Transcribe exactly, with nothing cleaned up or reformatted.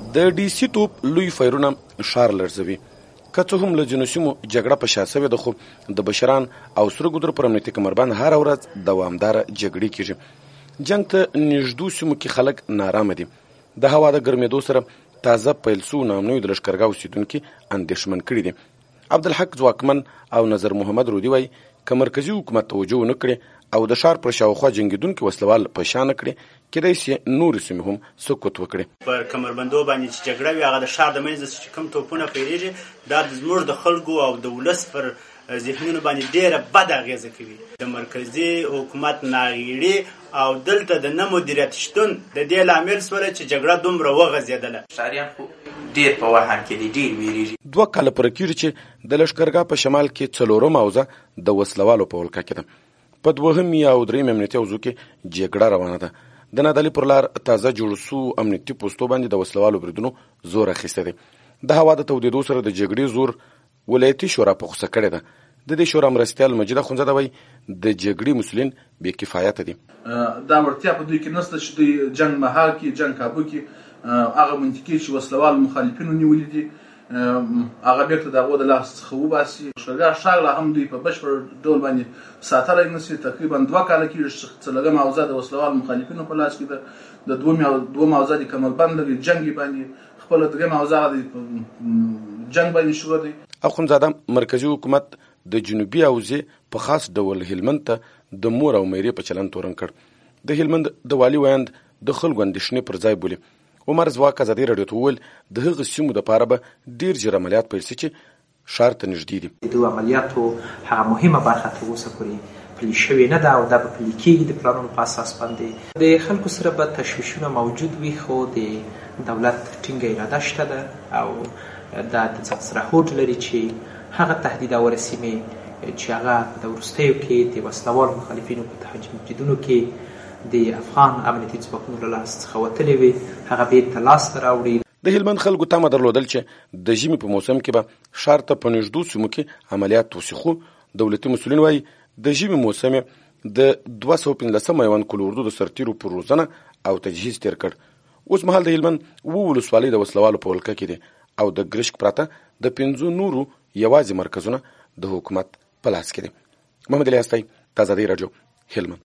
د ډي سي توپ لوی فایرونه ښار لړزوي. که څه هم له ځینو سیمو جګړه په شا سوې ده، خو د بشران او سره ګودر پر امنیتي کمربند هره ورځ دوامداره جګړې کېږي. جنګ ته نږدې سیمو کې خلک نارامه دي. د هوا د ګرمېدو سره تازه پیل سوو ناامنیو د لښکرګاه اوسېدونکي اندېښمن کړي دي. عبدالحق ځواکمن او نظر محمد رودي وایي که مرکزي حکومت توجه ونه کړي او د ښار پر شاوخوا جنګېدونکي وسلوال په شا نه کړي، کیدای سي نورې سیمې هم سقوط وکړي. پر کمربندو باندې چې جګړه وي، هغه د ښار د منځه چې کوم توپونه پیلېږي، دا زموږ د خلکو او د ولس پر ذهنونو باندې ډېره بده اغېزه کوي. د مرکزي حکومت ناغېړي او دلته د نه مدیریت شتون د دې لامل سوله چې جګړه دومره وغځېدله. ښاریان خو ډېر په وهن کې دي، ډېر ویرېږي. دوه کاله پوره کېږي چې د لښکرګاه په شمال کې څلورمه حوزه د وسلوالو په ولکه کې ده. په دوهم یا او درېیم امنیتي حوزو کې جګړه روانه ده. د نادعلي پر لار تازه جوړ سوو امنیتي پوستو باندې د وسلوالو بریدونو زور اخیستی دی. د هوا د تودېدو سره د جګړې زور ولایتي شورا په غوسه کړې ده. د دې شورا مرستیال مجید اخندزاده وایي د جګړې مسؤلین بې کفایته دي. دا وړتیا په دوی کې نشته چې دوی جنګ مهال کې جنګ کابو کې هغه منطقې چې وسلوال مخالفینو نیولي دي هغه بیرته د هغو د لاس څخه وباسي. لښکرګاه ښار لا هم دوی په بشپړ ډول باندې ساتلی نه سي. تقریبا دوه کاله کېږي چې څلورمه حوزه د وسلوال مخالفینو په لاس کې ده. د دویمه حوزه د کمربند لري جنګ باندې، خپله درېیمه حوزه د جنګ باندې شروع دی. اخندزاده مرکزي حکومت د جنوبي حوزې په خاص ډول هلمند ته د مور او میرې په چلند تورن کړ. د هلمند د والي ویاند د خلکو اندېښنې پر ځای بولي. عمر ځواک ازادي راډیو ته وویل د هغه سیمو دپاره به ډېر ژر عملیات پیل سي چې ښار ته نږدې دي. د دغو عملیاتو هغه مهمه برخه تر اوسه پورې پلي شوې نه ده او دا به پلي کېږي د پلانونو په اساس باندې. د خلکو سره به تشویشونه موجود وي، خو د دولت ټینګه اراده شته ده او دا د ځان سره هوډ لري چې هغه تهدیداوره سیمې چې هغه د وروستیو کې د وسلوال مخالفینو په تهدیدونو کې د افغان امنیتي ځواکونو له لاس څخه وتلې وي، هغه بیرته لاسته راوړي. د هلمند خلکو تمه درلودل چې د ژمي په موسم کې به ښار ته په نږدو سیمو کې عملیات وشي، خو دولتي مسؤلین وایي د ژمي موسم د دوه سوه پنځلسم میوند کل اردو د سرتیرو پر روزنه او تجهیز تیر کړ. اوس مهال د هلمند اووه ولسوالۍ د وسلوالو په ولکه کې دي او د ګرشک پرته د پنځو نورو یوازې مرکزونه د حکومت په لاس کې دي. محمد علي هستی، ازادي راډیو، هلمند.